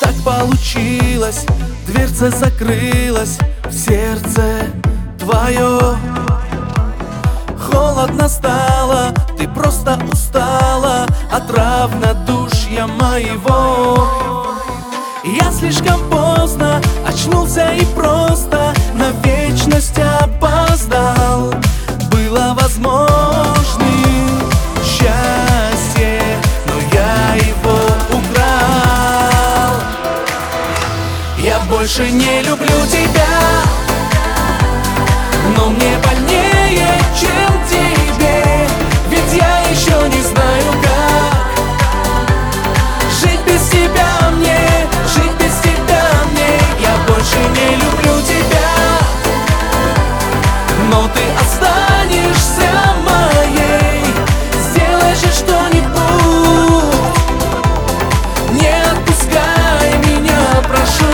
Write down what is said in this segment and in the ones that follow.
Так получилось, дверца закрылась в сердце твое. Холодно стало, ты просто устала от равнодушия моего. Я слишком поздно очнулся и просто на вечность опоздал. Было возможным счастье, но я его украл. Я больше не люблю тебя, но мне больнее, чем тебе. Ведь я еще не знаю, как жить без тебя мне, жить без тебя мне. Я больше не люблю тебя, но ты останешься моей. Сделай же что-нибудь, не отпускай меня, прошу.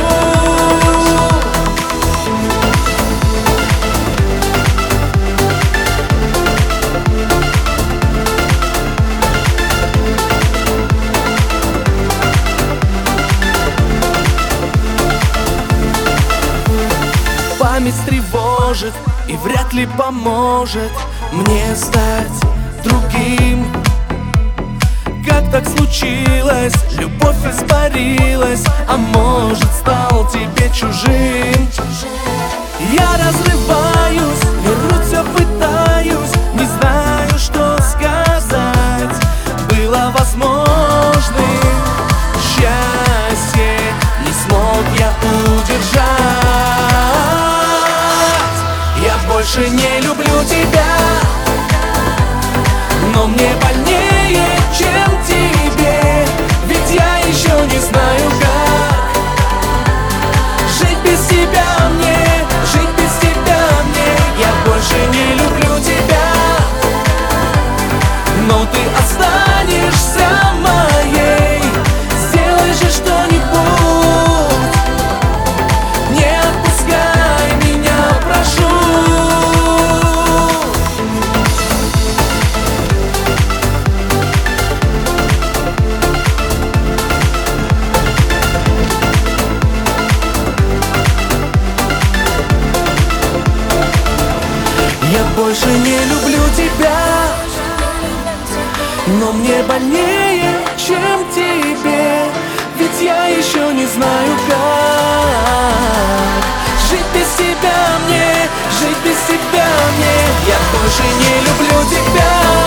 Память тревожит и вряд ли поможет мне стать другим. Как так случилось? Любовь испарилась, а может, стал тебе чужим. Я разрываюсь, вернуть все пытаюсь, не знаю, что сказать. Было возможным счастье, не смог я удержать. Я больше не люблю тебя, но мне больнее, чем тебе. Ведь я еще не знаю, как жить без тебя мне, жить без тебя мне. Я больше не люблю тебя, но ты останешься моей. Сделай же что-нибудь, не отпускай меня, прошу. Я больше не люблю тебя, но мне больнее, чем тебе. Ведь я еще не знаю, как жить без тебя мне, жить без тебя мне. Я больше не люблю тебя.